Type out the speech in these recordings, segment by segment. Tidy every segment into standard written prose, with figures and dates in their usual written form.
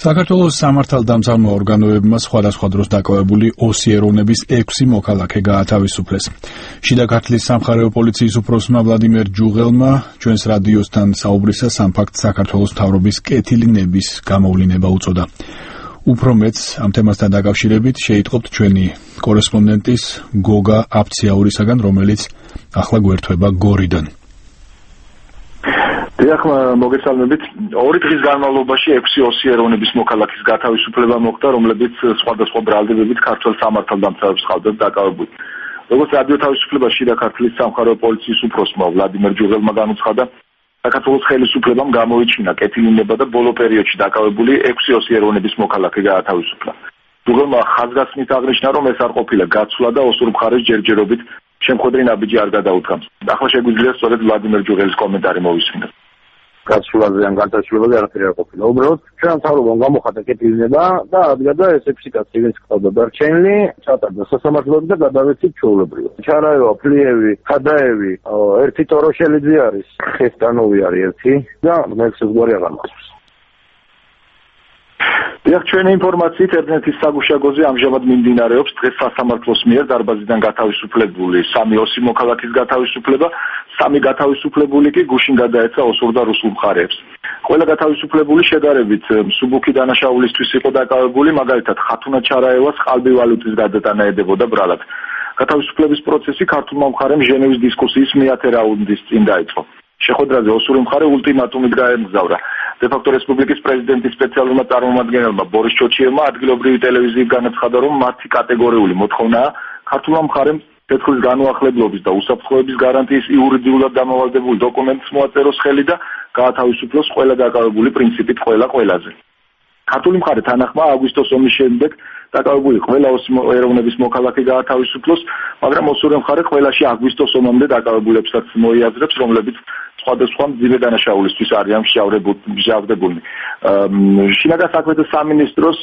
საქართველოს სამართალდამცავ ორგანოებმა სხვადასხვა დროს დაკავებული 20 ეროვნების 6 მოქალაქე გაათავისუფლეს. შიდა ქართლის სამხარეო პოლიციის უფროსმა ვლადიმერ ჯუღელმა ჩვენს რადიოსთან საუბრისას ამ ფაქტს საქართველოს მთავრობის კეთილი ნების გამოვლინება უწოდა. უფრო მეც ამ თემასთან დაკავშირებით შეიტყობთ ჩვენი კორესპონდენტის გოგა აფციაურისაგან, რომელიც ახლა გვერდება გორიდან. მოგესალმებით. 2 დღის განმავლობაში 6 ეროვნების მოქალაქის გათავისუფლება მოხდა, რომლებიც სხვადასხვა ბრალდებებით ქართულ სამართალდამცავებს ხავდათ დაკავებული. როგორც რადიო თავისუფლება შიდა ქართლის სამხარეო პოლიციის უფროსმა ვლადიმერ ჯუღელმა განუცხადა, საქართველოს ხელისუფლებამ გამოიჩინა კეთილი ნება და ბოლო პერიოდში დაკავებული 6 ეროვნების მოქალაქე გაათავისუფლა. ჯუღელმა ხაზგასმით აღნიშნა, რომ ეს არ ყოფილა გაცვლა და ოსურ მხარეს ჯერჯერობით შემხვედრი ნაბიჯი არ გადაუდგამს. ახლა შეგვიძლია სწორედ ვლადიმერ ჯუღელის კომენტარი მოვისმინოთ. გაცვლაზე ან განთავისუფლებაზე არაფერი არ ყოფილა. უბრალოდ ჩვენ მთავრობამ გამოხატა კეთილი ნება და ადგა ეს 6 კაცი, ვინც ყავდა დარჩენილი, ჩატარდა სასამართლოები და გადავეცით ჩვეულებრივად. ჩარაევა, ფლიევი, ხადაევი, ერთი ტოროშელიძე არის, ხესტანოვი არის ერთი და მეექვსე ზღვარი აღარ მახსოვს. ჩვენი ინფორმაციით ერთმანეთის საგუშაგოზე ამჟამად მიმდინარეობს დღეს სასამართლოს მიერ დარბაზიდან გათავისუფლებული 3 მოქალაქის გათავისუფლება, 3 გათავისუფლებული კი გუშინ გადაეცა ოსურ და რუსულ მხარეებს. ყველა გათავისუფლებული შედარებით მსუბუქი დანაშაულისთვის იყო დაკავებული, მაგალითად ხათუნა ჩარაევას ყალბი ვალუტის გადატანა ედებოდა ბრალად. გათავისუფლების პროცესი ქართულმა მხარემ ჟენევის დისკუსიის მეათე რაუნდის წინ დაიწყო. შეხვედრაზე ოსური მხარე ულტიმატუმით გაემგზავრა. დე-ფაქტო რესპუბლიკის პრეზიდენტის სპეციალურმა წარმომადგენელმა ბორის ჩოჩიევმა ადგილობრივი ტელევიზიით განაცხადა, რომ მათი კატეგორიული მოთხოვნაა ქართულმა მხარემ თეთრების განუახლებლობის და უსაფრთხოების გარანტიის იურიდიულად დამავალდებულ დოკუმენტს მოაწეროს ხელი და გაათავისუფლოს ყველა დაკავებული პრინციპით ყველაზე. ქართული მხარე თანახმა აგვისტოს ომის შემდეგ დაკავებული ყველა ეროვნების მოქალაქე გაათავისუფლოს, მაგრამ ოსური მხარე ყველაში აგვისტოს ომამდე დაკავებულებსაც მოიაზრებს, რომლებიც სხვადასხვა მძიმე დანაშაულისთვის არიან მჟავდებულნი. შინაგან საქმეთა სამინისტროს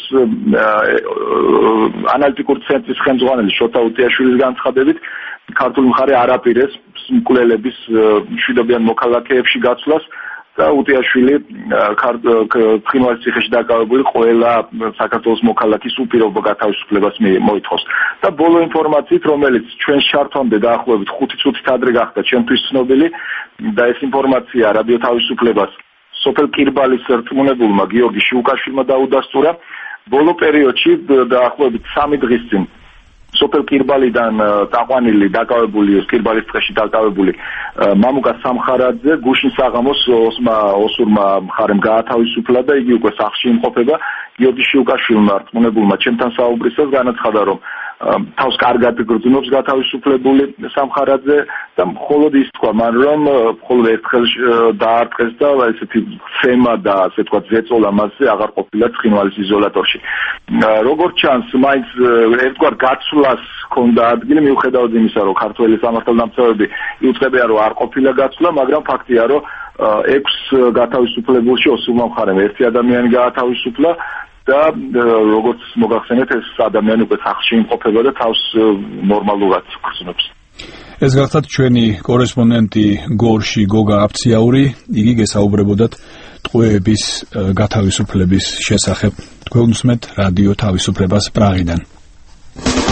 ანალიტიკური ცენტრის ხელმძღვანელი შოთა უტიაშვილის განცხადებით, ქართული მხარე არ აპირეს მკვლელების მშვიდობიან მოქალაქეებში გაცვლას და უტიაშვილი ცხინვალის ციხეში დაკავებული ყველა საქართველოს მოქალაქის უპირობო გათავისუფლებას მოითხოვს. და ბოლო ინფორმაციით, რომელიც ჩვენ შართვამდე დაახლოებით 5 წუთით ადრე გახდა ჩემთვის ცნობილი და ეს ინფორმაცია რადიო თავისუფლებას სოფელ კირბალის რწმუნებულმა გიორგი შიუკაშვილმა დაუდასტურა. ბოლო პერიოდში დაახლოებით 3 დღის წინ სოფელ კირბალიდან დაყვანილი დაკავებული კირბალის ტყეში დაკავებული მამუკა სამხარაძე გუშინ საღამოს ოსურმა მხარემ გაათავისუფლა და იგი უკვე სახლში იმყოფება. გიორგი შიუკაშვილმა რწმუნებულმა ჩემთან საუბრისას განაცხადა, რომ თავს კარგად გრძნობს გათავისუფლებული სამხარაძე და მხოლოდ ის თქვა მან, რომ მხოლოდ ერთხელ დაარტყეს და ესეთი ცემა და ასე თქვა ზეწოლა მასზე აღარ ყოფილა ცხინვალის იზოლატორში. როგორც ჩანს, მაინც ერთგვარ გაცვლას ჰქონდა ადგილი, მიუხედავად იმისა, რომ ქართველი სამართალდამცავები იუწყებიან, რომ არ ყოფილა გაცვლა, მაგრამ ფაქტია, რომ 6 გათავისუფლებულში ოსურმა მხარემ ერთი ადამიანი გაათავისუფლა და როგორც მოგახსენეთ, ეს ადამიანი უკვე სახლში იმყოფება და თავს ნორმალურად გრძნობს. ეს გახლავთ ჩვენი კორესპონდენტი გორში გოგა აფციაური, იგი გესაუბრებოდათ ტყვეების გათავისუფლების შესახებ. თქვენ უსმენთ რადიო თავისუფლებას პრაღიდან.